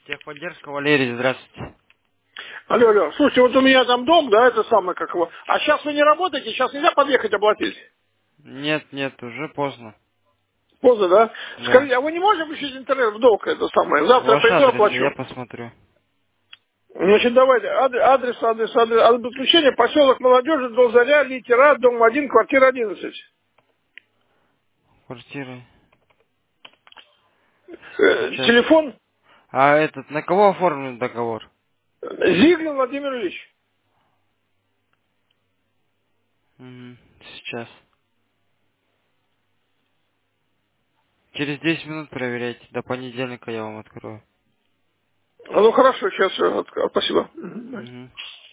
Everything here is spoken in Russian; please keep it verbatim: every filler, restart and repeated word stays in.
Техподдержка, Валерий, здравствуйте. Алло, алло. Слушайте, вот у меня там дом, да, это самое, как его. А сейчас вы не работаете, сейчас нельзя подъехать оплатить? Нет, нет, уже поздно. Поздно, да? Да. Скажите, а вы не можете включить интернет в долг, это самое? Завтра я Ваш приду, адрес, я оплачу. посмотрю. Значит, давайте. Ад- Адрес, адрес, адрес. Адрес подключения, поселок Молодежи, дом Заря, литера, дом один, квартира одиннадцать. Квартиры. Э, Сейчас. телефон А этот, на кого оформлен договор? Зиглин Владимир Ильич. Мгм, сейчас. Через десять минут проверяйте. До понедельника я вам открою. А, ну хорошо, сейчас, э, от- спасибо. Мгм. Мгм.